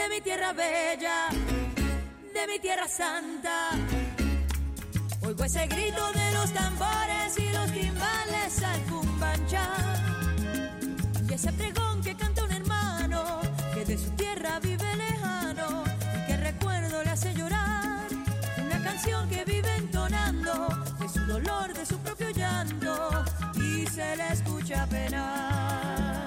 de mi tierra bella, de mi tierra santa. Oigo ese grito de los tambores y los timbales al cumbanchá. Y ese pregón que canta un hermano que de su tierra vive lejano y que recuerdo le hace llorar. Una canción que vive entonando de su dolor, de su propio llanto y se le escucha penar.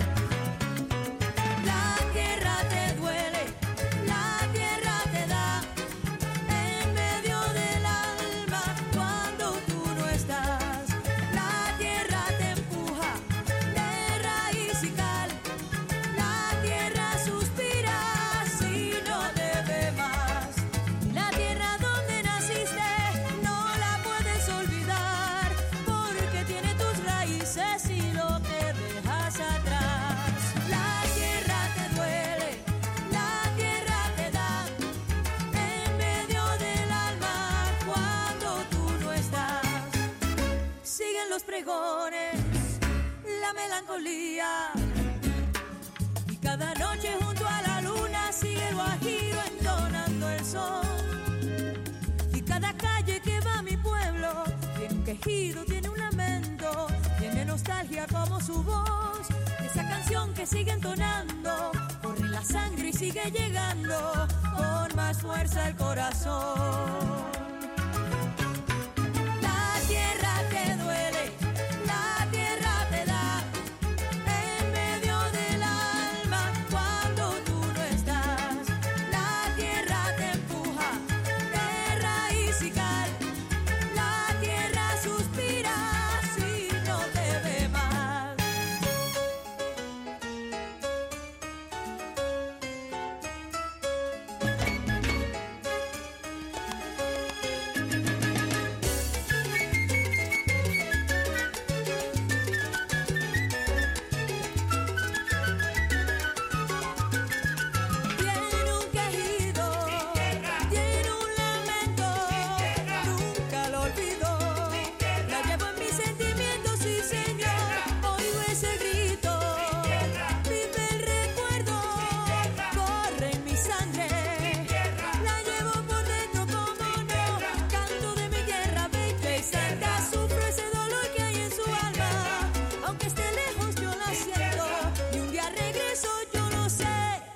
La tierra te duele, la tierra te da en medio del alma cuando tú no estás. La tierra te empuja de raíz y cal, la tierra suspira si no te ve más. La tierra donde naciste no la puedes olvidar porque tiene tus raíces y lo que dejas atrás. La tierra te duele, la tierra te da en medio del alma cuando tú no estás. Siguen los pregones, la melancolía y cada noche junto a la luna sigue el guajiro entonando el sol. Y cada calle que va a mi pueblo tiene un quejido, tiene un lamento, tiene nostalgia como su voz. Esa canción que sigue entonando corre en la sangre y sigue llegando con más fuerza al corazón. La tierra te duele, la tierra te da en medio del alma cuando tú no estás. La tierra te empuja de raíz y cal, la tierra suspira si no te ve más. Tiene un quejido, tiene un lamento, nunca lo olvido. La llevo en mis sentimientos, sí señor. Oigo ese grito, vive el recuerdo, corre en mi sangre. La llevo por dentro como no, canto de mi tierra bella y santa. Sufro ese dolor que hay en su alma, aunque esté lejos yo la siento. Y un día regreso, yo no sé.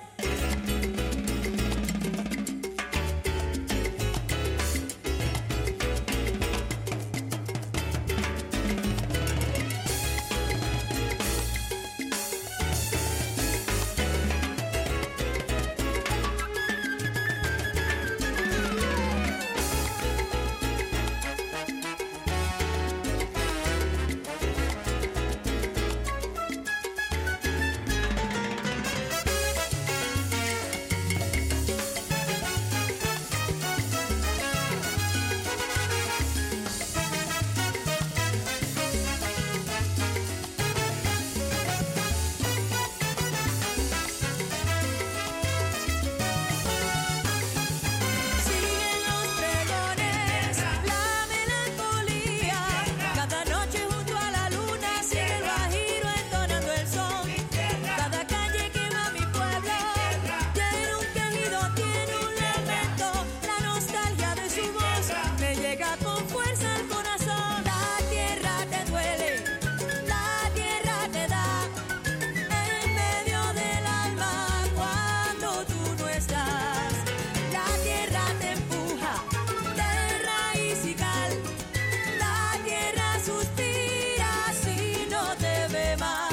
Siguen los pregones, la melancolía. Cada noche junto a la luna sigue el guajiro entonando el son. Cada calle que va a mi pueblo tiene un quejido, tiene un lamento. La nostalgia de su voz me llega con fuerza al corazón. La tierra te duele, la tierra te da en medio del alma cuando tú no estás. La tierra te empuja de raíz y cal, la tierra suspira si no te ve más.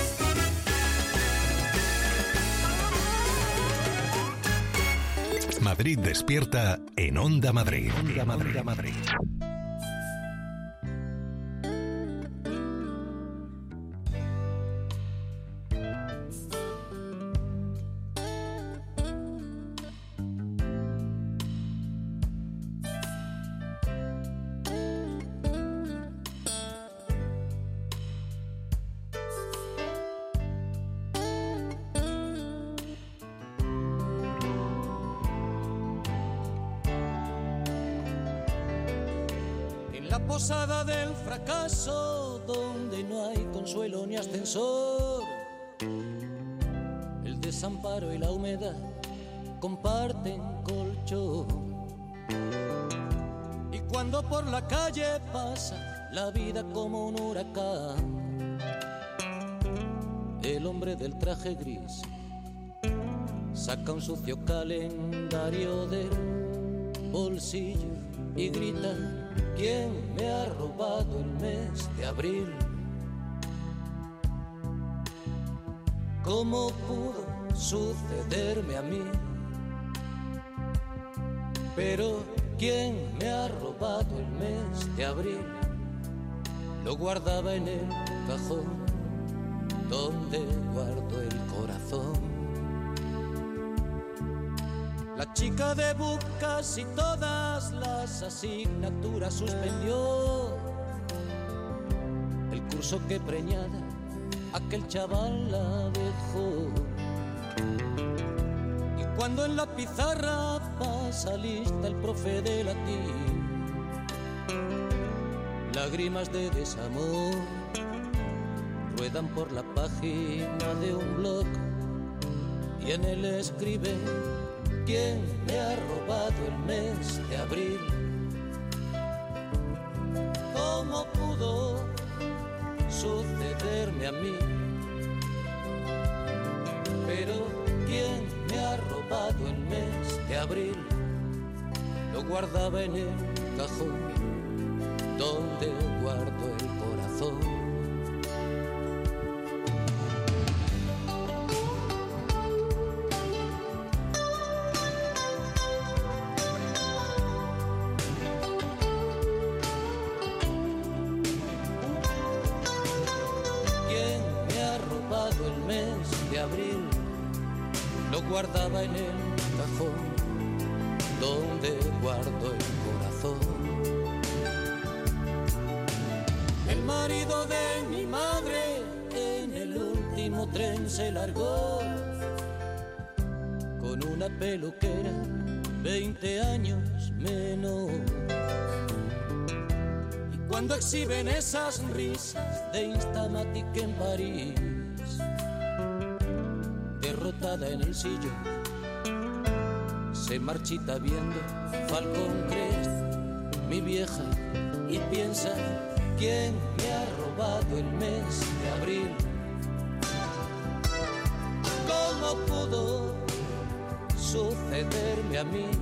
Madrid despierta en Onda Madrid. Onda Madrid. Onda Madrid. Posada del fracaso, donde no hay consuelo ni ascensor, el desamparo y la humedad comparten colchón. Y cuando por la calle pasa la vida como un huracán, el hombre del traje gris saca un sucio calendario del bolsillo y grita: ¿quién me ha robado el mes de abril? ¿Cómo pudo sucederme a mí? Pero ¿quién me ha robado el mes de abril? Lo guardaba en el cajón donde guardo el corazón. La chica de casi todas las asignaturas suspendió. El curso que preñada aquel chaval la dejó. Y cuando en la pizarra pasa lista el profe de latín, lágrimas de desamor ruedan por la página de un blog y en él escribe: ¿quién me ha robado el mes de abril? ¿Cómo pudo sucederme a mí? Pero ¿quién me ha robado el mes de abril? Lo guardaba en el cajón donde guardo el corazón. Lo guardaba en el cajón donde guardo el corazón. El marido de mi madre en el último tren se largó con una peluquera 20 años menos. Y cuando exhiben esas risas de Instamatic en París, derrotada en el sillón, se marchita viendo Falcon Crest, mi vieja, y piensa: ¿quién me ha robado el mes de abril? ¿Cómo pudo sucederme a mí?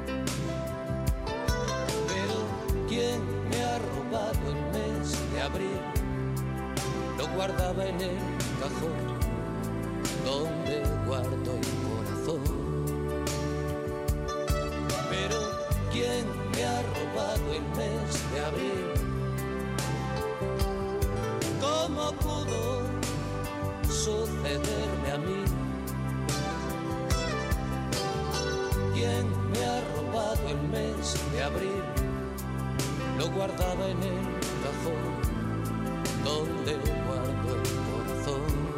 Pero ¿quién me ha robado el mes de abril? Lo guardaba en el cajón donde guardo el corazón. Pero ¿quién me ha robado el mes de abril? ¿Cómo pudo sucederme a mí? ¿Quién me ha robado el mes de abril? Lo guardaba en el cajón donde guardo el corazón.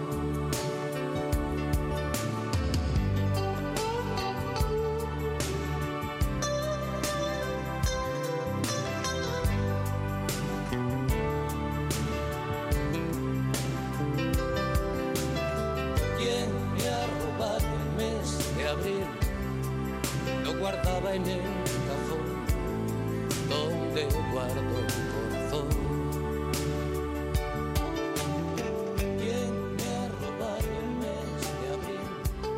Guardaba en el cajón donde guardo el corazón. ¿Quién me ha robado el mes de abril?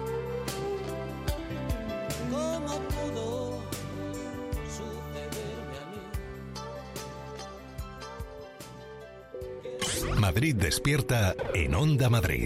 ¿Cómo pudo sucederme a mí? Madrid despierta en Onda Madrid.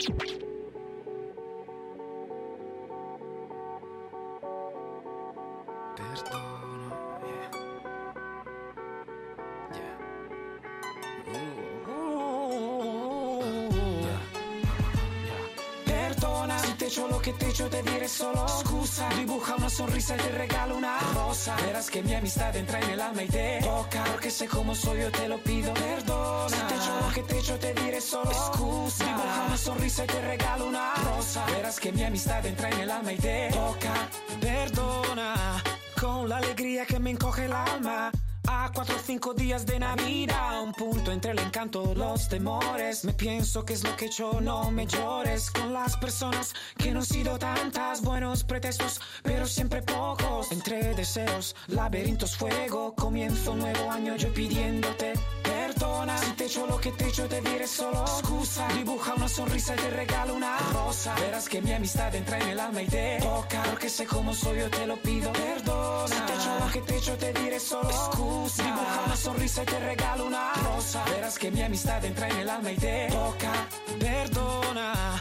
Te diré solo scusa, dibuja una sonrisa y te regalo una rosa. Verás que mi amistad entra en el alma y te toca, porque sé cómo soy, yo te lo pido. Perdona, si te echo lo que te echo, te diré solo excusa. Dibuja una sonrisa y te regalo una rosa. Verás que mi amistad entra en el alma y te toca. Perdona, con la alegría que me encoge el alma. a 4 o 5 días de Navidad, un punto entre el encanto y los temores. Me pienso que es lo que he hecho, no me llores. Con las personas que no han sido tantas, buenos pretextos, pero siempre pocos. Entre deseos, laberintos, fuego. Comienzo un nuevo año yo pidiéndote perdona. Si te echo lo que te echo, te diré solo excusa. Dibuja una sonrisa y te regalo una rosa. Verás que mi amistad entra en el alma y te toca. Porque sé cómo soy, yo te lo pido perdona. Si te echo lo que te echo, te diré solo excusa. Dibuja una sonrisa y te regalo una rosa. Verás que mi amistad entra en el alma y te toca. Perdona.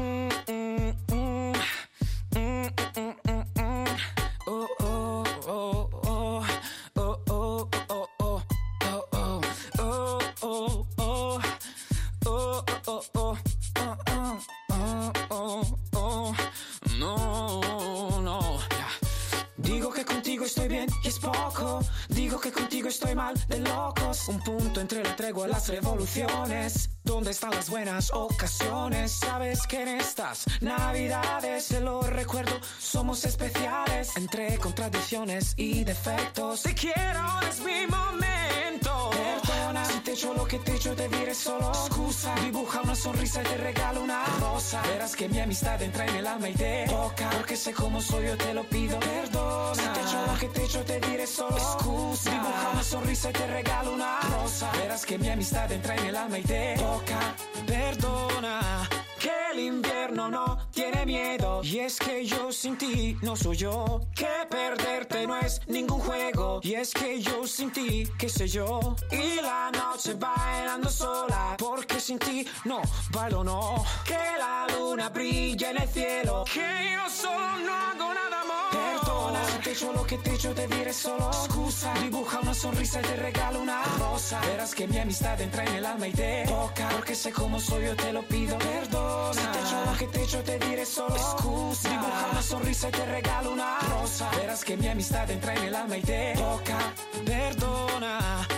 Estoy bien y es poco. Digo que contigo estoy mal de locos. Un punto entre la tregua y las revoluciones. ¿Dónde están las buenas ocasiones? Sabes que en estas navidades, te lo recuerdo, somos especiales. Entre contradicciones y defectos, te quiero, es mi momento. Perdona, si te echo lo que te echo, te diré solo excusa. Dibuja una sonrisa y te regalo una rosa. Verás que mi amistad entra en el alma y te toca. Porque sé cómo soy, yo te lo pido perdona. Si te echo lo que te echo, te diré solo excusa. Dibuja una sonrisa y te regalo una rosa. Verás que mi amistad entra en el alma y te toca. Perdona, que el invierno no tiene miedo. Y es que yo sin ti no soy yo. Que perderte no es ningún juego. Y es que yo sin ti, qué sé yo. Y la noche bailando sola. Porque sin ti no bailo, no. Que la luna brilla en el cielo. Que yo solo no hago nada, amor. Perdona, si te echo lo que te echo, te diré solo excusa. Dibuja una sonrisa y te regalo una rosa. Verás que mi amistad entra en el alma y te toca. Porque sé cómo soy, yo te lo pido perdona. Si te echo lo que te echo, te diré solo excusa. Dibuja una sonrisa y te regalo una rosa. Verás que mi amistad entra en el alma y te toca. Perdona.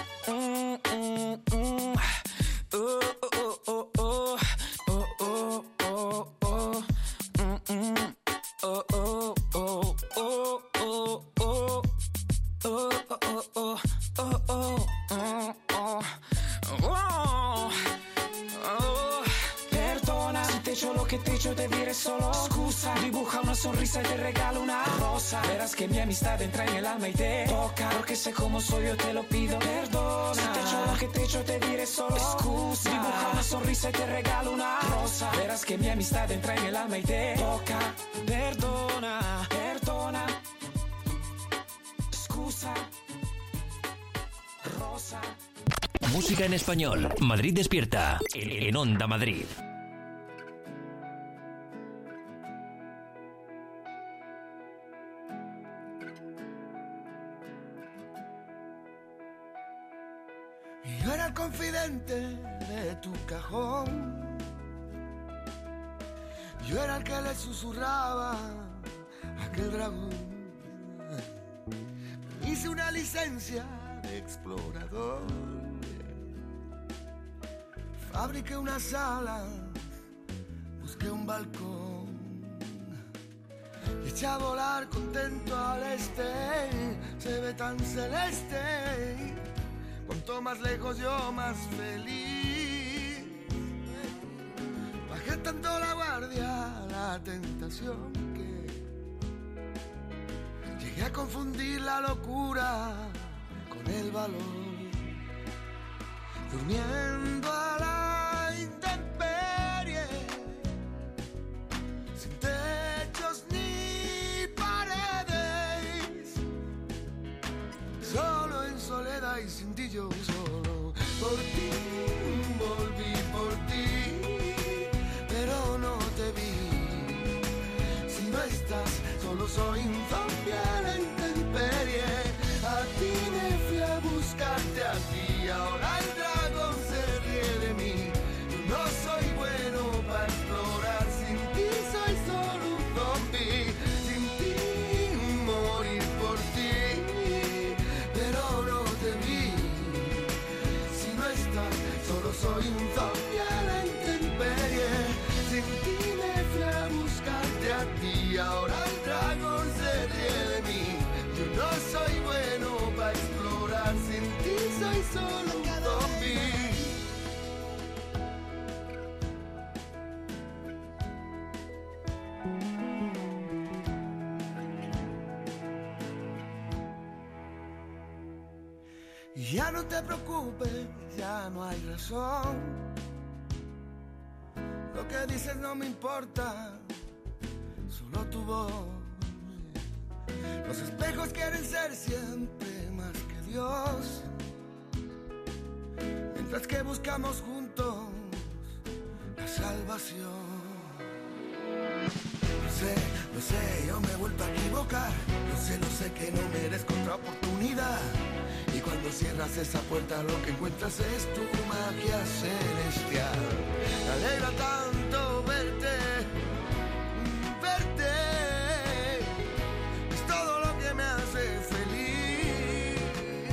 Perdona, si te echo lo que te echo, te diré solo excusa. Dibuja una sonrisa y te regalo una rosa. Verás que mi amistad entra en el alma y te toca. Porque sé cómo soy, yo te lo pido perdona. Si te echo lo que te echo, te diré solo excusa. Dibuja una sonrisa y te regalo una rosa. Verás que mi amistad entra en el alma y te toca. Perdona, perdona. Excusa. Rosa. Música en español. Madrid despierta. En Onda Madrid. Yo era el confidente de tu cajón. Yo era el que le susurraba a aquel dragón. Hice una licencia de explorador. Fabriqué una sala, busqué un balcón. Y eché a volar contento al este. Se ve tan celeste. Cuanto más lejos yo, más feliz. Bajé tanto la guardia, la tentación, que llegué a confundir la locura con el valor. Durmiendo a la intemperie, sin techos ni paredes, solo en soledad y sin ti yo solo. Por ti volví, por ti, pero no te vi. Si no estás, solo soy un zombie a la intemperie. A ti me fui a buscarte, a ti ahora el dragón se ríe de mí. Yo no soy bueno para explorar, sin ti soy solo un zombie. Sin ti morir por ti, pero no te vi. Si no estás, solo soy un zombie a la intemperie. Sin ti me fui a buscarte, a ti ahora el dragón se ríe Ya no te preocupes, ya no hay razón. Lo que dices no me importa, solo tu voz. Los espejos quieren ser siempre más que Dios, mientras que buscamos juntos la salvación. Lo sé, yo me he vuelto a equivocar. Lo sé que no merezco otra oportunidad. Y cuando cierras esa puerta lo que encuentras es tu magia celestial. Me alegra tanto verte, verte. Es todo lo que me hace feliz.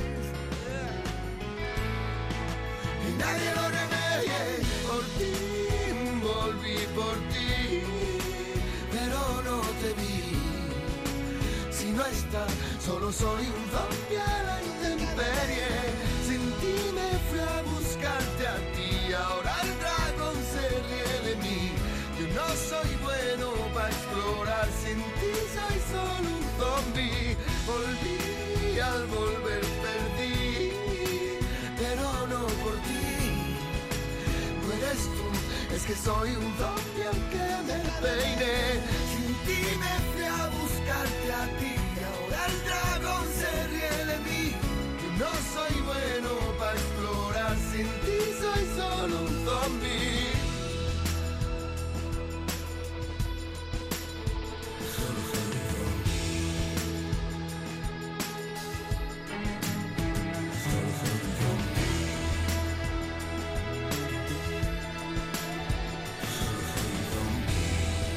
Y nadie lo remedie. Por ti, volví por ti, pero no te vi. Si no estás, solo soy un zombie a la intemperie. Sin ti me fui a buscarte a ti, ahora el dragón se ríe de mí. Yo no soy bueno para explorar, sin ti soy solo un zombie. Volví, al volver perdí, pero no por ti. No eres tú, es que soy un zombie aunque me peine. Sin ti me fui a buscarte a ti, ahora el dragón se ríe de mí. Yo no soy bueno para explorar, sin ti soy solo un zombie. Solo soy un zombie. Solo soy un zombie. Solo soy un zombie.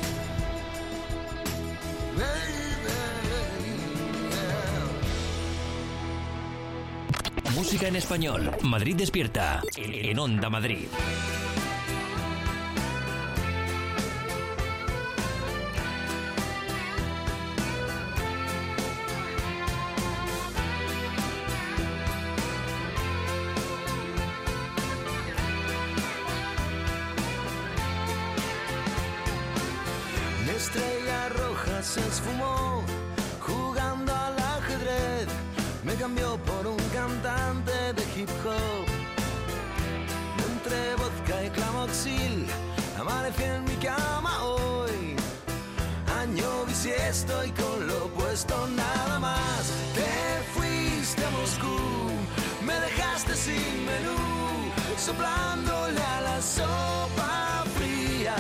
Música en español. Madrid Despierta. En Onda Madrid. La estrella roja se esfumó jugando al ajedrez. Me cambió por un cantante de hip hop. Entre vodka y clamoxil amanecí en mi cama hoy. Año bisiesto y con lo opuesto nada más. Te fuiste a Moscú, me dejaste sin menú, soplándole a la sopa fría,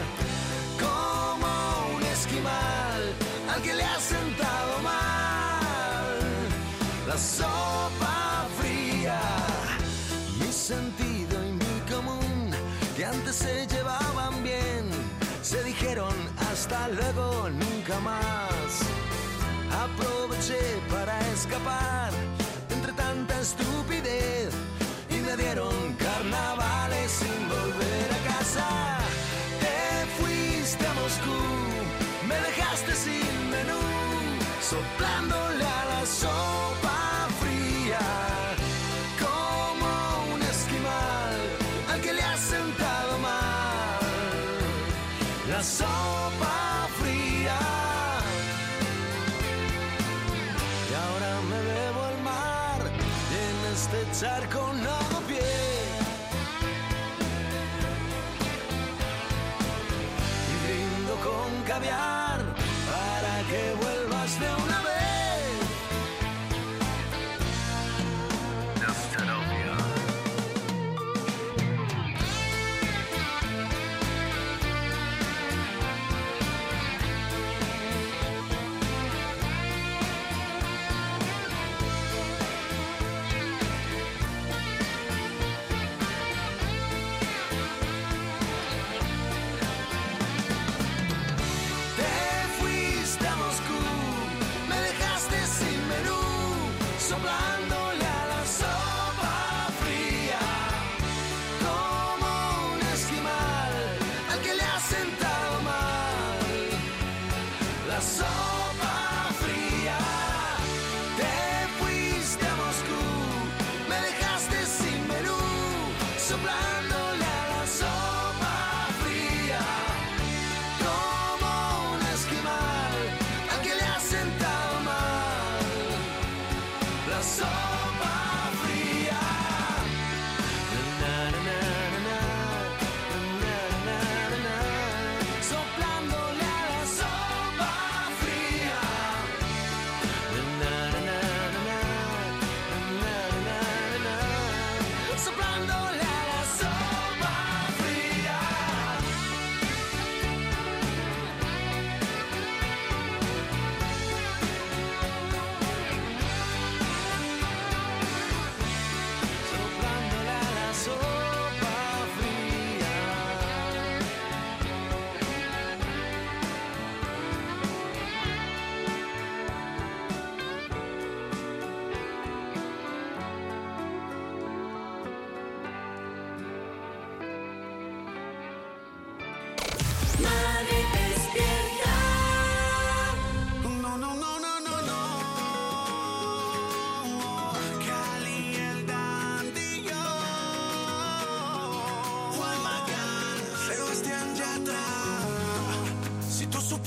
como un esquimal al que le ha sentado mal la sopa fría. Mi sentido y mi común, que antes se llevaban bien, se dijeron hasta luego, nunca más. Aproveché para escapar entre tanta estupidez y me dieron carnavales sin volver a casa. Te fuiste a Moscú, me dejaste sin menú, soplándole a la sopa fría, como un esquimal al que le ha sentado mal la sopa fría. Y ahora me bebo el mar y en este charco no hago pie. Y brindo con caviar para que vuelvas de una vez. Te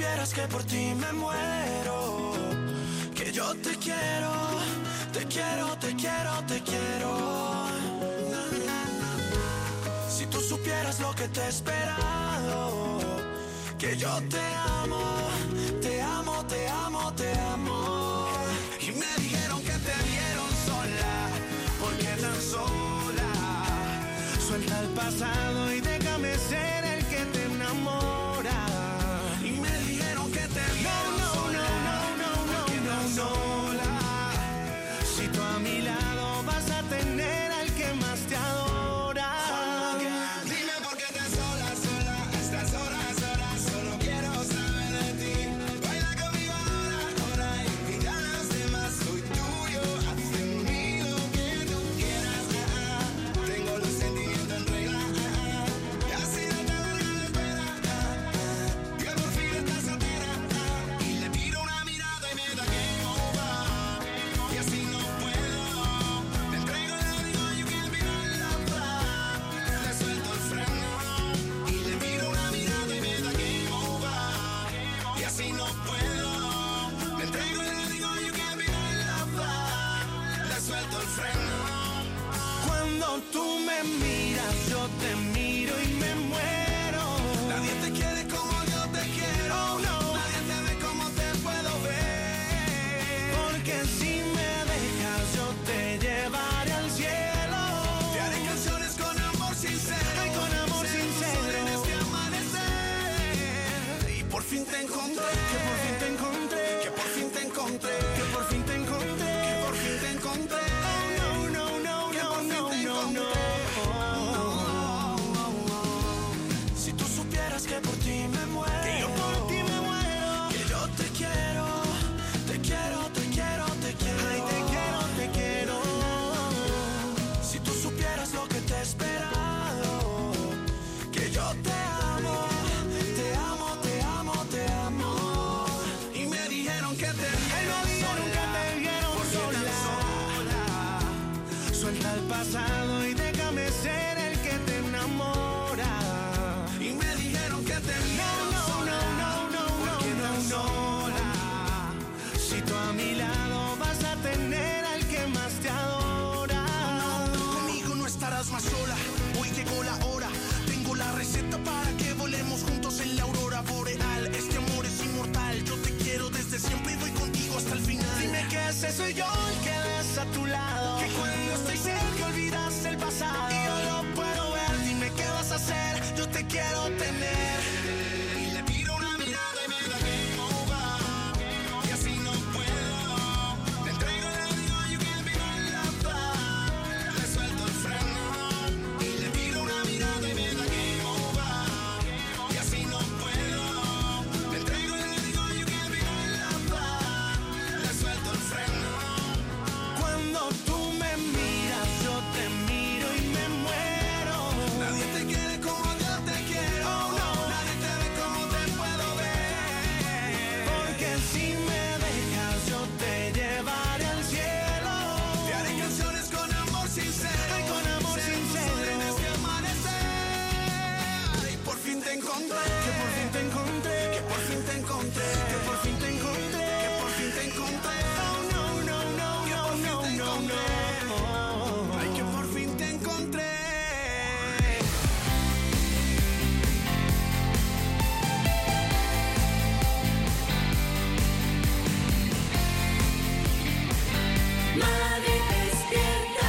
supieras que por ti me muero, que yo te quiero, te quiero, te quiero, te quiero. Si tú supieras lo que te he esperado, que yo te amo, te amo, te amo, te amo. Y me dijeron que te vieron sola, ¿por qué tan sola? Suelta el pasado y déjame ser el que te enamora. Y me dijeron que te vieron sola, ¿por qué tan sola? Si tú a mi lado vas a tener al que más te adora. Dime por qué estás sola, sola, estás sola, sola, solo quiero saber de ti. Baila conmigo ahora, ahora y mira a los demás, soy tuyo, haz de mí lo que tú quieras. Tengo los sentimientos en regla, y así no te larga la espera, que por fin estás soltera, y le tiro una mirada y me da game over, y así no puedo, te entrego, le digo you can't be my lover, le suelto el freno, y le miro una mirada y me da game over, y así no puedo, te entrego, le digo you can't be my lover, le suelto el freno. Cuando tú me miras, yo te miro y me muero. Nadie te quiere como yo te quiero. Oh, no. Nadie te ve como te puedo ver. Porque si me dejas, yo te llevaré al cielo. Te haré canciones con amor sincero. Ay, con amor sincero. En este amanecer. Y por fin te encontré. Que por fin te encontré. Que por fin te encontré. Que por fin te encontré. Que por fin te encontré. Si tú supieras que por ti me muero, que yo por ti me muero, que yo te quiero, te quiero, te quiero, te quiero. Ay, te quiero, te quiero. Si tú supieras lo que te he esperado, que yo te amo, te amo, te amo, te amo. Y me dijeron que te vieron sola, suelta el pasado y déjame ser el que te enamora. Y me dijeron que te vieron sola, ¿por qué tan sola? Si tú a mi lado vas a tener al que más te adora. Conmigo no estarás más sola, hoy llegó la hora. Tengo la receta para que volemos juntos en la aurora boreal. Este amor es inmortal, yo te quiero desde siempre y voy contigo hasta el final. Dime que ese soy yo el que ves a tu lado, que cuando estoy cerca olvidas el pasado. Y yo lo puedo ver, dime qué vas a hacer, yo te quiero tener. Y le tiro una mirada y me da game over, y así no puedo, te entrego, le digo you can't be my lover, le suelto el freno. Y le tiro una mirada y me da game over, y así no puedo, te entrego, le digo you can't be my lover, le suelto el freno. Cuando tú me miras, yo te miro y me muero. Nadie te quiere como yo te quiero. Oh, no. Nadie te ve como te puedo ver. Porque si me dejas, yo te llevaré al cielo. Te haré canciones con amor sincero. Ay, con amor sincero. En este amanecer. Y por fin te encontré. Que por fin te encontré. Que por fin te encontré. Que por fin te encontré. Que por fin te encontré. Oh, no, no, no, no, no, no, no. Ay, que por fin te encontré. Madrid despierta.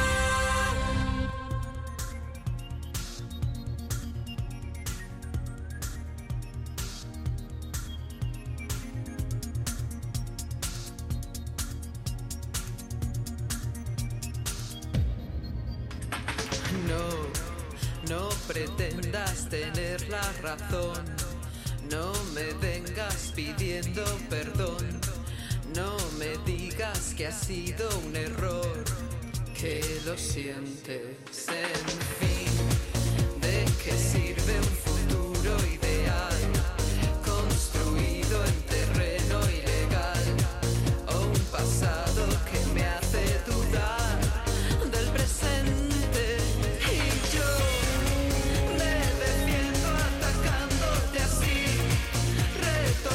No pretendas tener la razón, no me vengas pidiendo perdón, no me digas que ha sido un error, que lo sientes, en fin, ¿de qué sirve un futuro ideal construido en terreno ilegal o un pasado que me hace dudar del presente? Y yo me defiendo atacándote así, reto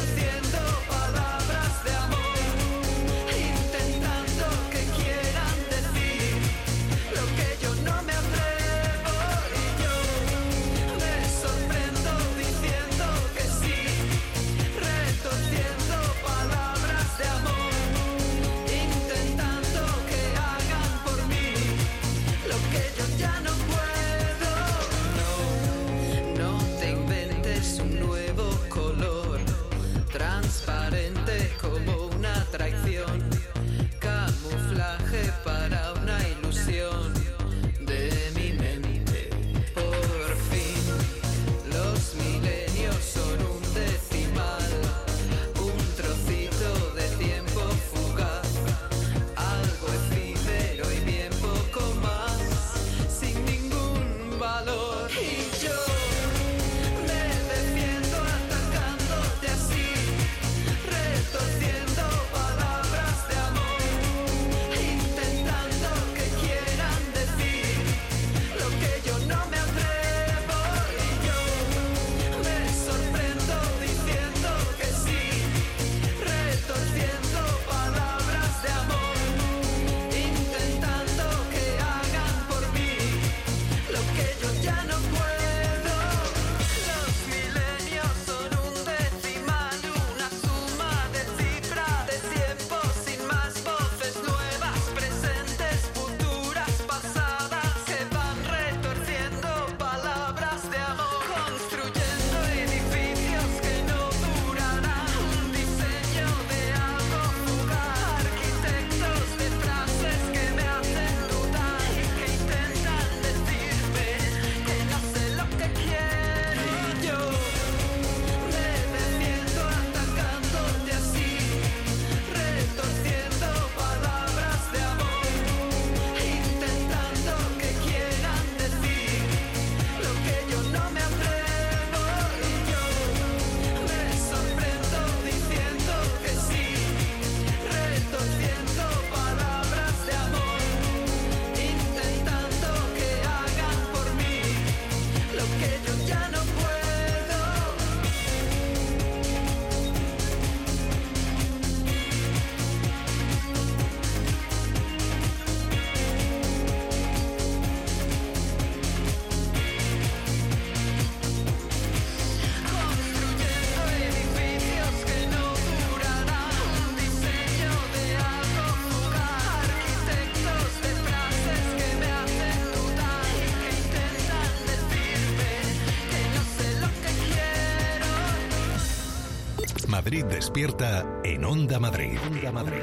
Madrid Despierta en Onda Madrid. Onda Madrid.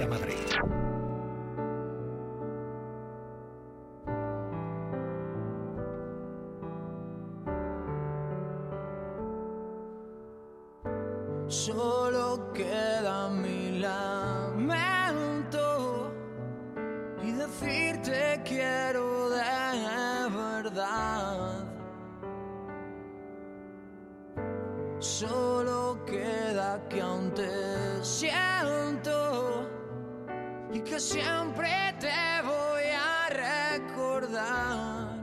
Solo queda mi lamento y decirte quiero de verdad. Solo queda que aún te siento y que siempre te voy a recordar.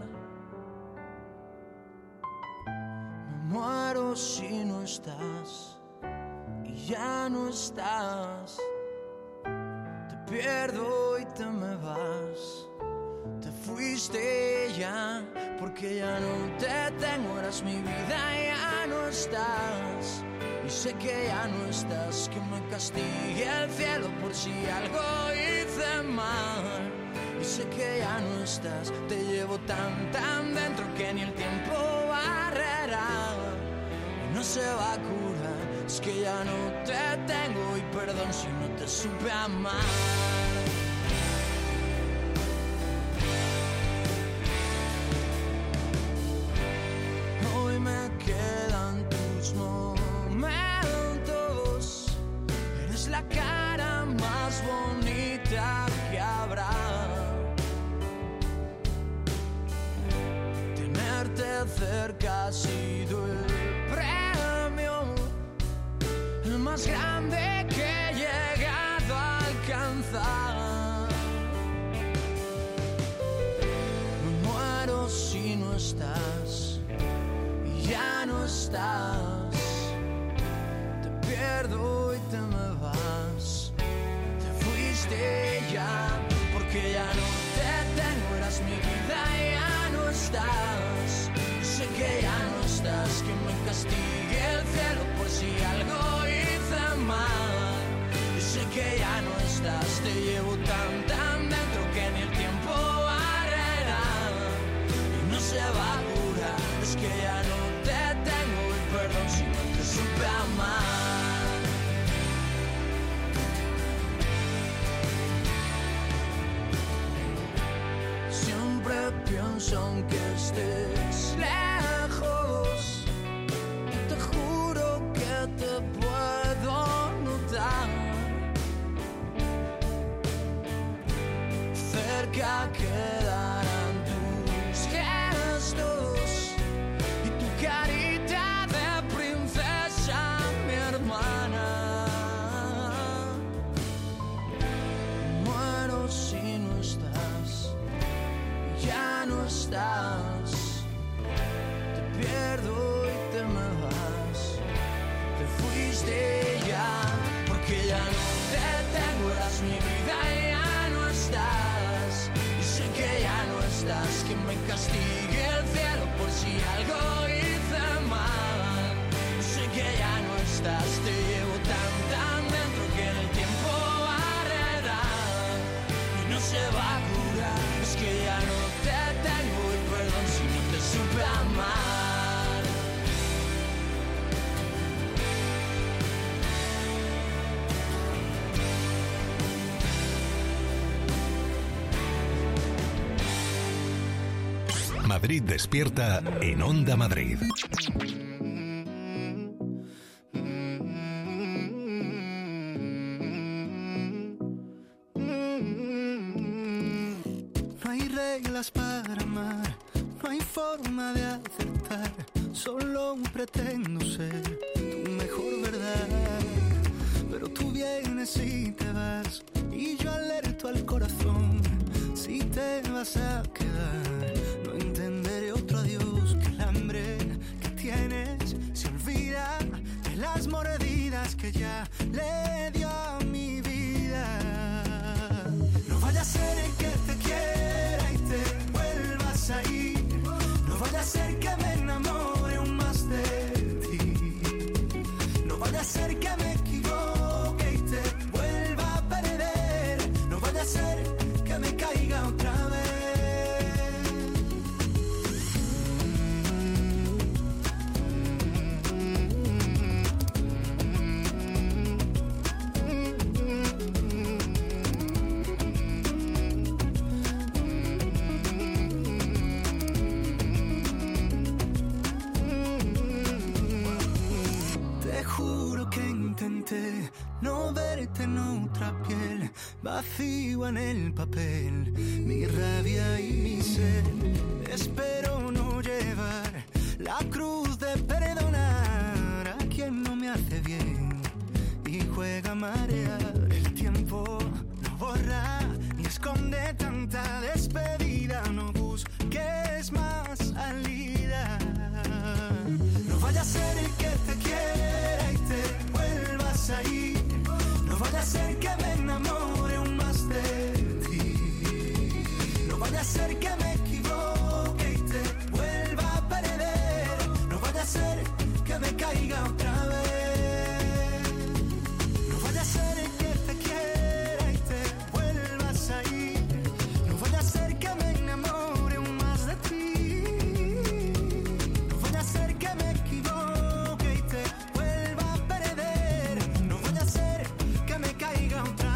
Me muero si no estás y ya no estás. Te pierdo y te me vas. Te fuiste ya porque ya no te tengo. Eras mi vida, ya no estás. Y sé que ya no estás. Que me castigue el cielo por si algo hice mal. Y sé que ya no estás. Te llevo tan dentro que ni el tiempo barrerá. Y no se va a curar. Es que ya no te tengo y perdón si no te supe amar. Hoy me quedan tus momentos. Eres la cara más bonita que habrá. Tenerte cerca ha sido el premio, el más grande que he llegado a alcanzar. Me muero si no estás y ya no estás. Te pierdo y te me vas. Te fuiste ya porque ya no te tengo. Eras mi vida y ya no estás. Sé que ya no estás. Que me castigue el cielo por si algo hice mal. Y sé que ya no estás. Te llevo tan dentro que ni el tiempo barrerá. Y no se va a curar. Es que ya no te tengo y perdón si no te supe amar. Siempre pienso aunque estés lejos. Te juro que te puedo notar. Cerca quedarán tus gestos y tu carita de princesa, mi hermana. Muero si no estás, ya no estás. Te pierdo y te me vas. Te fuiste ya porque ya no te tengo. Eras mi vida y ya no estás. Y sé que ya no estás. Que me castigue el cielo por si algo hice mal. Y sé que ya no estás. Te llevo tan dentro que en el tiempo barrerá. Y no se va a curar. Es que ya no te tengo y perdón si no te supe amar. Madrid Despierta en Onda Madrid. No hay reglas para amar, no hay forma de acertar. Solo pretendo ser tu mejor verdad. Pero tú vienes y te vas, y yo alerto al corazón. Si te vas a quedar, no entenderé otro adiós que el hambre que tienes se olvida de las mordidas que ya le dio a mi vida. No vaya a ser que te quiera y te vuelvas a ir. No vaya a ser que me enamore aún más de ti. No vaya a ser que me equivoque y te vuelva a perder. No vaya a ser que me caiga otra vez. Intenté no verte en otra piel, vacío en el papel, mi rabia y mi sed. Espero no llevar la cruz de perdonar a quien no me hace bien y juega a marear. El tiempo no borra ni esconde tanta despedida, no busques más salida. No vaya a ser el que te quiera y te vuelvas a ir, no vaya a ser que me enamore aún más de ti, no vaya a ser que me equivoque y te vuelva a perder, no vaya a ser que me caiga otra vez, no vaya a ser el que te quiera y te vuelvas a ir, no vaya a ser que me enamore aún más de ti, no vaya a ser que me equivoque y te vuelva a perder, no vaya a ser que me caiga otra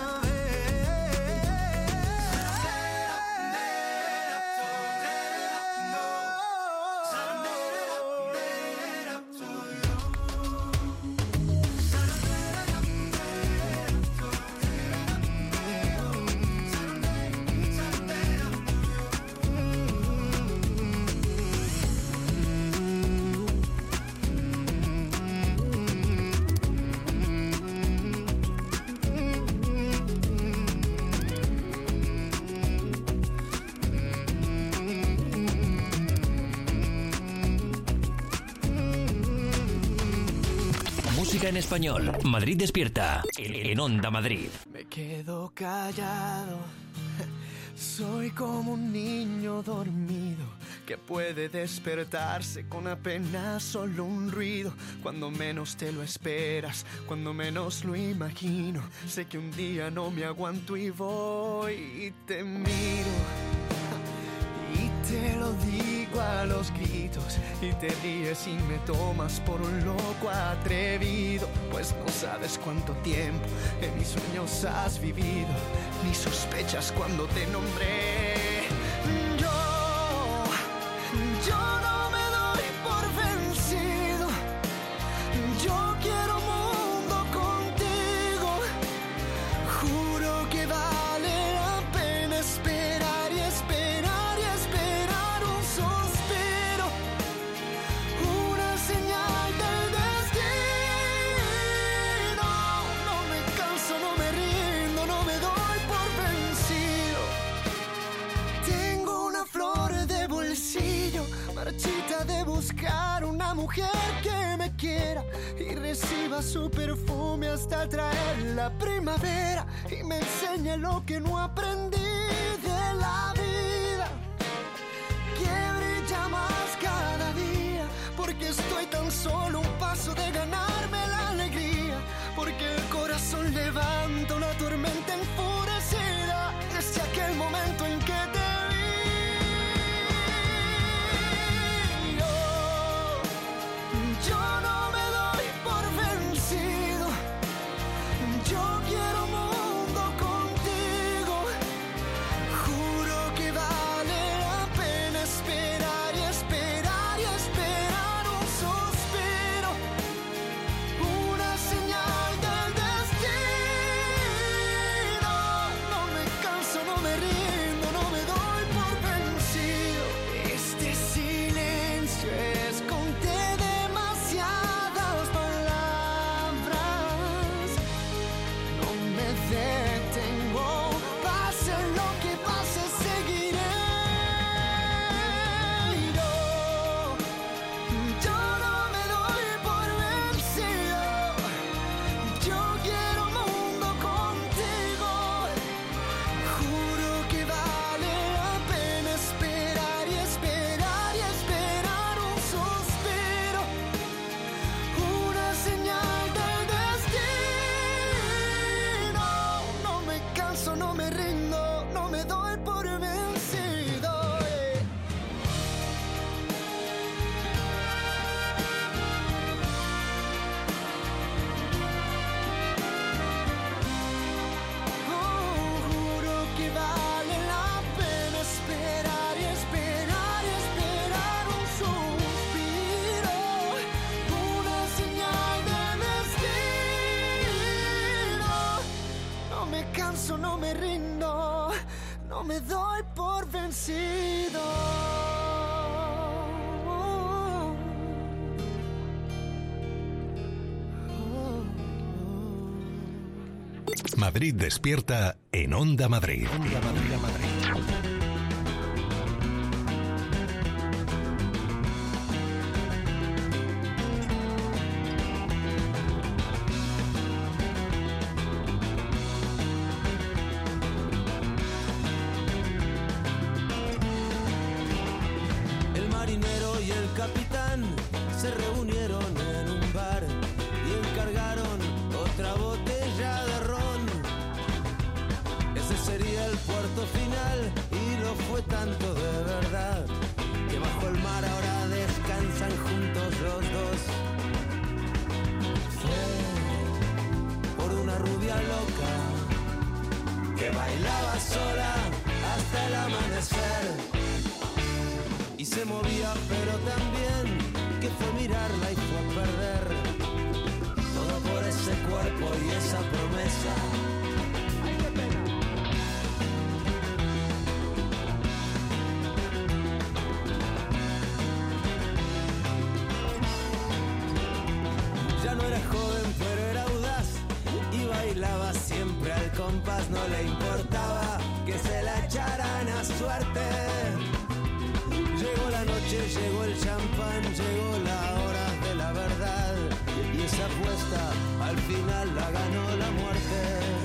Música en español. Madrid despierta. En Onda Madrid. Me quedo callado. Soy como un niño dormido que puede despertarse con apenas solo un ruido. Cuando menos te lo esperas, cuando menos lo imagino. Sé que un día no me aguanto y voy y te miro. Y te lo digo a los gritos y te ríes y me tomas por un loco atrevido. Pues no sabes cuánto tiempo en mis sueños has vivido, ni sospechas cuando te nombré. Yo no me doy por vencido. Yo quiero mundo contigo. Juro que vale la pena esperar y esperar y esperar un suspiro, una señal del destino. No me canso, no me rindo, no me doy por vencido. Tengo una flor de bolsillo, marchita de buscar una mujer que me quiera y reciba su perfume hasta traer la primavera y me enseñe lo que no aprendí de la vida, que brilla más cada día, porque estoy tan solo un paso de ganarme la alegría, porque el corazón levanta una tormenta enfurecida desde aquel momento en que te no me doy por vencido. Madrid despierta en Onda Madrid. El marinero y el capitán se reunieron en un bar y encargaron otra botella de ron. Ese sería el puerto final y lo fue tanto de verdad que bajo el mar ahora descansan juntos los dos. Fue por una rubia loca que bailaba sola hasta el amanecer y se movía pero también que fue mirarla y fue a perder todo por ese cuerpo y esa promesa. ¡Ay, qué pena! Ya no era joven pero era audaz y bailaba siempre al compás, no le importaba que se la echaran a suerte. Llegó la noche, llegó el champán, llegó la hora de la verdad y esa apuesta al final la ganó la muerte.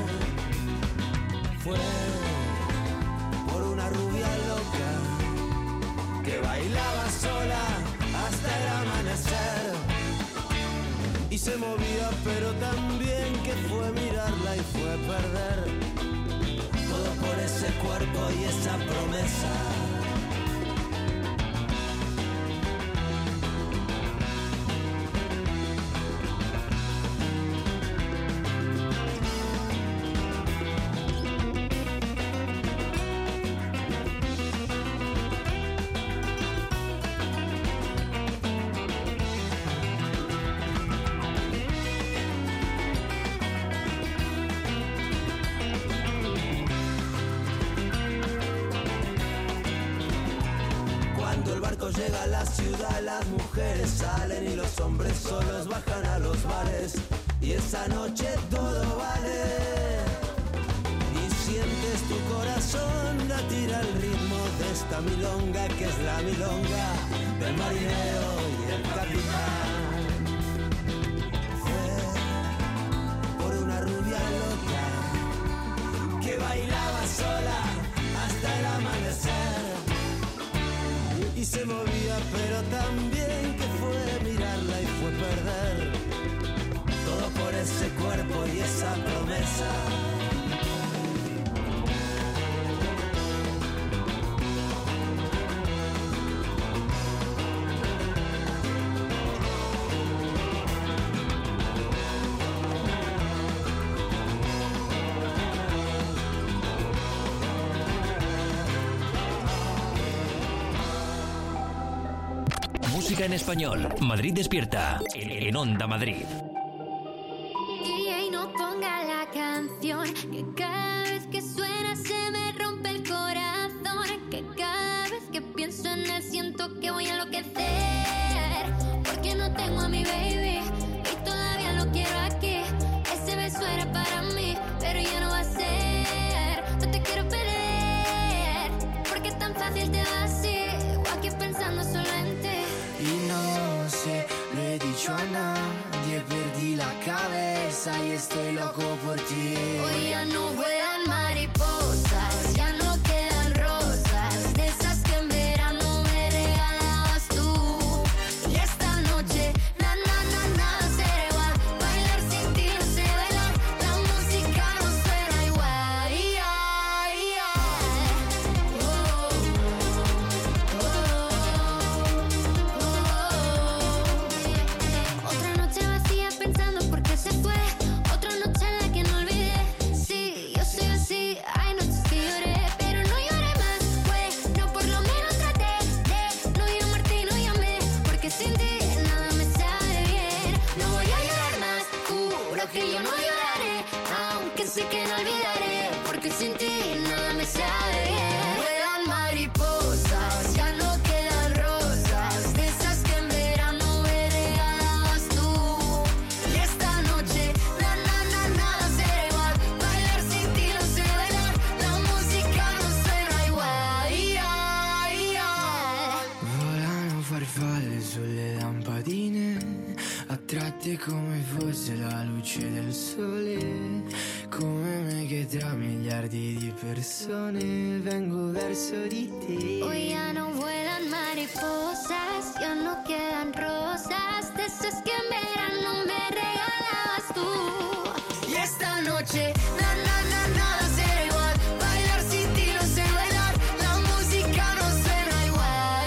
Fue por una rubia loca que bailaba sola hasta el amanecer y se movía pero también que fue mirarla y fue a perder todo por ese cuerpo y esa promesa. Llega a la ciudad, las mujeres salen y los hombres solos bajan a los bares y esa noche todo vale y sientes tu corazón latir al ritmo de esta milonga que es la milonga del marinero y el capitán. Fue por una rubia loca que bailaba sola hasta el amanecer y se movía pero también que fue mirarla y fue perder todo por ese cuerpo y esa promesa. Música en español. Madrid despierta en Onda Madrid. DJ, no ponga la canción, que cada vez que suena se me rompe el corazón, que cada vez que pienso en él siento que voy a enloquecer, porque no tengo a mi baby y todavía lo quiero aquí. Ese beso era para mí, pero ya no va a ser. No te quiero perder, porque es tan fácil te va así, o aquí pensando solo en ti. Y no sé, lo he dicho a nadie, perdí la cabeza y estoy loco por ti. Hoy ya no vuelan mariposas, ya no quedan rosas, de esas que en verano me regalabas tú. Y esta noche, nada será igual, bailar sin ti no sé bailar, la música no suena igual. Otra noche vacía pensando por qué se fue, otra noche en la que no olvidé. Sí, yo soy así, hay noches que lloré, pero no lloré más, no por lo menos traté de no llamarte y no llamé, porque sin ti nada me sabe bien. No voy a llorar más, juro que yo no lloraré, aunque sé que no olvidaré, porque sin ti nada me sabe bien. come fosse la luce del sole, come me che tra miliardi di persone vengo verso di te. Hoy ya no vuelan mariposas, ya no quedan rosas, de esas que en verano me regalabas tú. Y esta noche, nada será igual, bailar sin ti no sé bailar, la música no suena igual.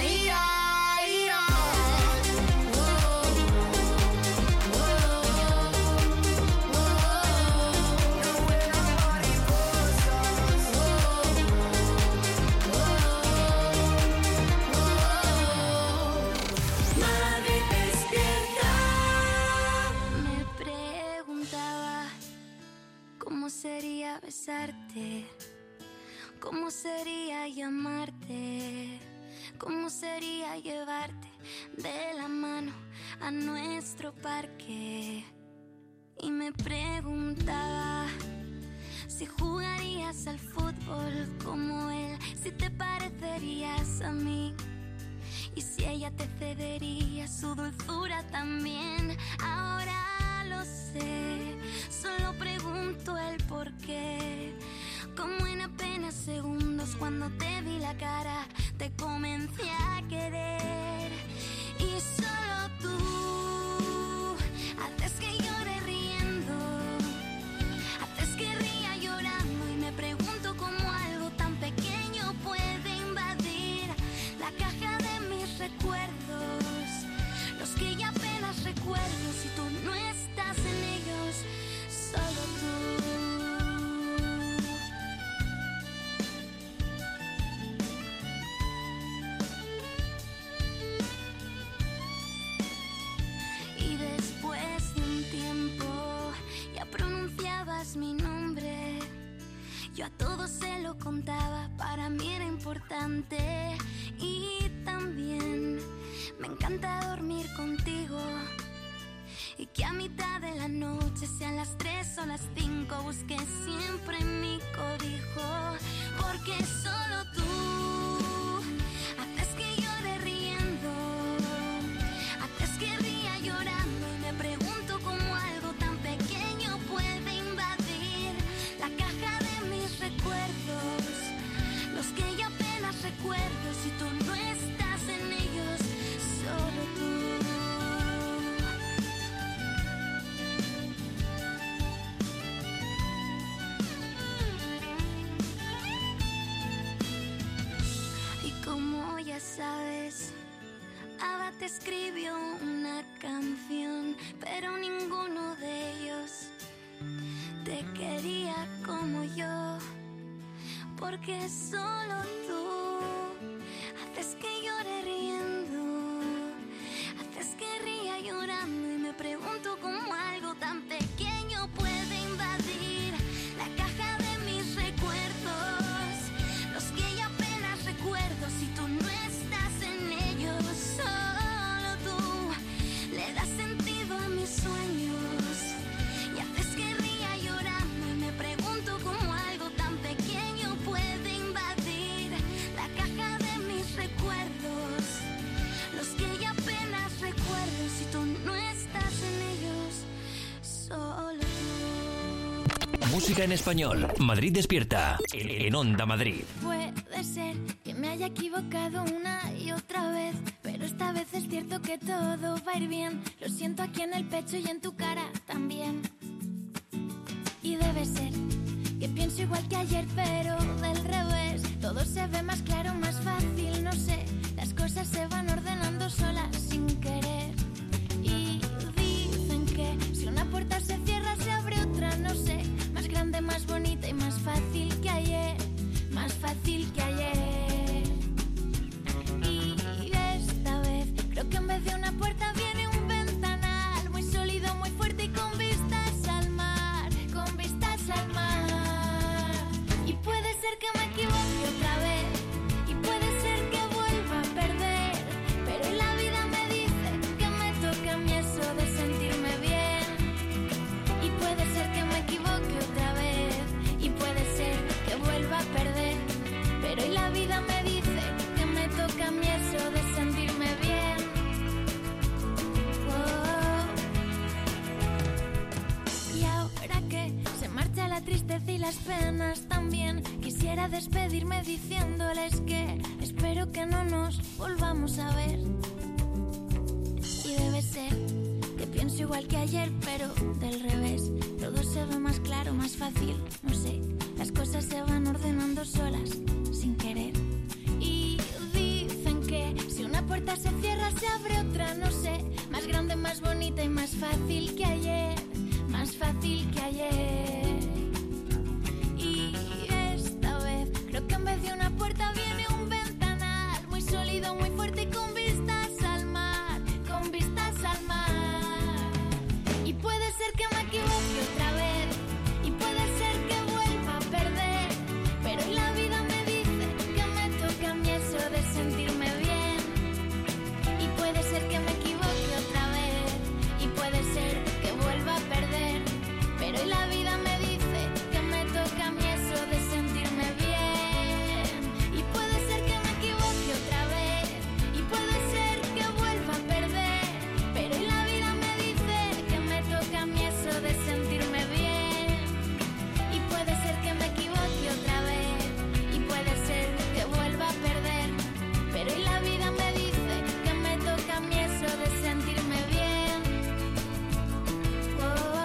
Madrid despierta. Me preguntaba cómo sería besarte, cómo sería llamarte, cómo sería llevarte de la mano a nuestro parque. Y me preguntaba si jugarías al fútbol como él, si te parecerías a mí. Y si ella te cedería su dulzura también. Ahora lo sé, solo pregunto el por qué. Como en apenas segundos cuando te vi la cara, te comencé a querer. Y solo tú haces que llore riendo, haces que ría llorando. Y me pregunto cómo algo tan pequeño puede invadir la caja de mis recuerdos, los que ya apenas recuerdo. Si tú no estás en ellos, solo tú. Y después de un tiempo ya pronunciabas mi nombre. Yo a todos se lo contaba, para mí era importante. Y también me encanta dormir contigo, y que a mitad de la noche, sean las 3 o las 5, busque siempre mi cobijo. Porque solo tú haces que llore riendo, haces que ría llorando. Y me pregunto cómo algo tan pequeño puede invadir la caja de mis recuerdos, los que ya apenas recuerdo. Si tú no estás en ellos, solo tú. Y como ya sabes, Ava te escribió una canción, pero ninguno de ellos te quería como yo. Porque solo tú haces que llore riendo, haces que ría llorando. Y me pregunto cómo algo tan pequeño puede invadir la caja de mis recuerdos, los que ya apenas recuerdo. Si tú no estás en ellos, solo tú le das sentido a mis sueños y haces que ría llorando. Y me pregunto cómo algo tan pequeño puede invadir la caja de mis recuerdos, los que ya apenas recuerdo. Si tú no estás en ellos, solo tú. Música en español. Madrid despierta. En Onda Madrid. Puede ser que me haya equivocado una y otra vez, pero esta vez es cierto que todo va a ir bien. Lo siento aquí en el pecho y en tu cara también. Y debe ser que pienso igual que ayer, pero del revés. Todo se ve más claro, más fácil, no sé. Las cosas se van ordenando solas sin querer. Y dicen que si una puerta se cierra, se abre otra, no sé. Más grande, más bonita y más fácil que ayer. Más fácil que ayer. Y esta vez creo que en vez de una puerta viene un ventanal, muy sólido, muy fuerte y con vistas al mar. Con vistas al mar. Y puede ser que me equivoque otra vez, y puede ser que vuelva a perder, pero la vida me dice que me tristeza y las penas también. Quisiera despedirme diciéndoles que espero que no nos volvamos a ver. Y debe ser que pienso igual que ayer, pero del revés. Todo se ve más claro, más fácil, no sé. Las cosas se van ordenando solas, sin querer. Y dicen que si una puerta se cierra, se abre otra, no sé. Más grande, más bonita y más fácil que ayer. Más fácil que ayer. Y esta vez creo que en vez de una puerta viene un ventanal muy sólido, muy fuerte y con vistas al mar, con vistas al mar. Y puede ser que me equivoque otra vez, y puede ser que vuelva a perder, pero hoy la vida me dice que me toca a mí eso de sentirme bien. Y puede ser que me equivoque otra vez, y puede ser que vuelva a perder, pero hoy la vida me dice que me toca a mí eso de sentirme bien. Y puede ser que me equivoque otra vez, y puede ser que vuelva a perder, pero hoy la vida me dice que me toca a mí eso de sentirme bien. Y puede ser que me equivoque otra vez, y puede ser que vuelva a perder, pero hoy la vida me dice que me toca a mí eso de sentirme bien. Oh.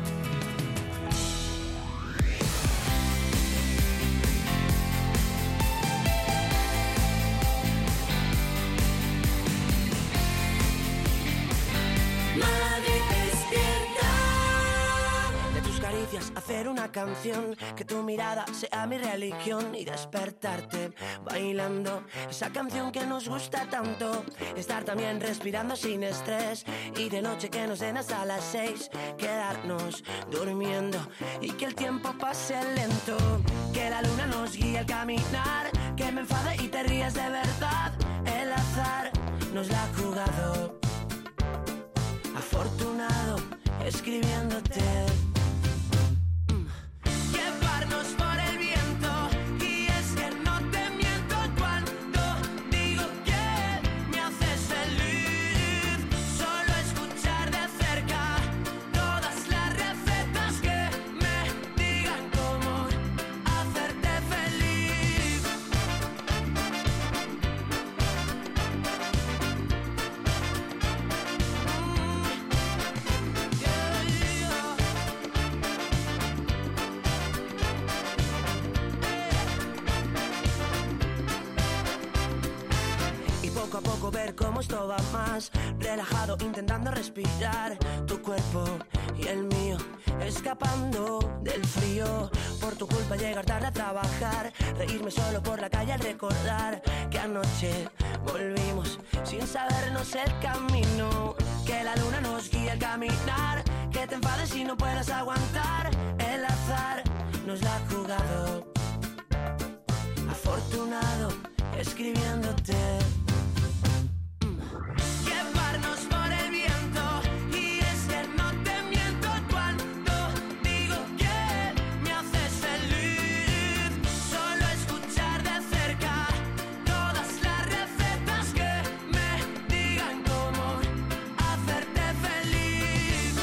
Madrid despierta. De tus caricias hacer una canción, que tu mirada sea mi religión y despertarte bailando esa canción que nos gusta tanto. Estar también respirando sin estrés y de noche que nos den hasta las 6 quedarnos durmiendo y que el tiempo pase lento, que la luna nos guíe al caminar, que me enfade y te rías de verdad. El azar nos la ha jugado, afortunado escribiéndote. Llevarnos por el viento, y es que no te miento cuando digo que me haces feliz. Solo escuchar de cerca todas las recetas que me digan cómo hacerte feliz. Y poco a poco ver cómo esto va más relajado, intentando respirar tu cuerpo y el mío, escapando del frío. Por tu culpa llegar tarde a trabajar, reírme solo por la calle al recordar que anoche volvimos sin sabernos el camino, que la luna nos guía al caminar, que te enfades y no puedas aguantar. El azar nos la ha jugado, afortunado escribiéndote. Llevarnos por el viento, y es que no te miento cuando digo que me haces feliz. Solo escuchar de cerca todas las recetas que me digan cómo hacerte feliz.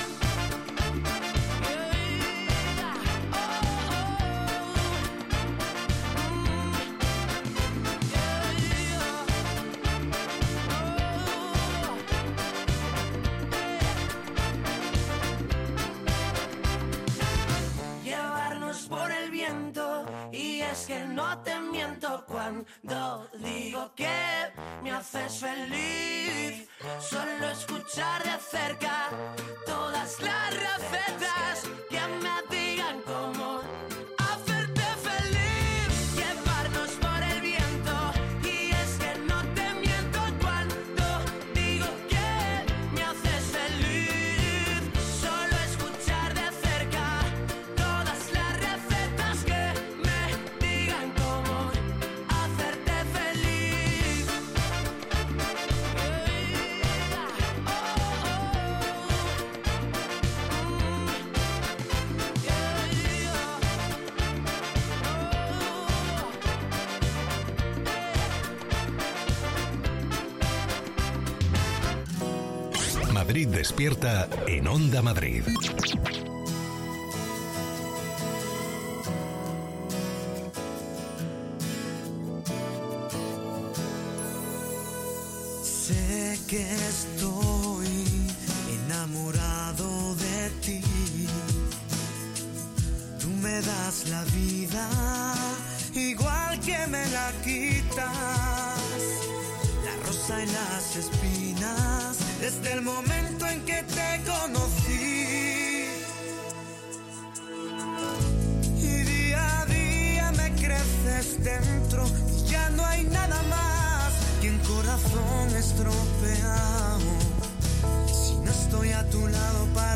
Llevarnos por el viento, y es que no te miento cuando digo que me haces feliz. Solo escuchar de cerca todas las recetas que me digan cómo hacerte feliz. Llevarnos por el viento, y es que no te miento cuando digo que me haces feliz. Solo escuchar de cerca todas las recetas que me digan cómo hacerte feliz. Madrid despierta en Onda Madrid. que estoy enamorado de ti. Tú me das la vida, igual que me la quitas. La rosa y las espinas, desde el momento en que te conocí. Y día a día me creces dentro, y ya no hay nada más que un corazón estropeado. Si no estoy a tu lado para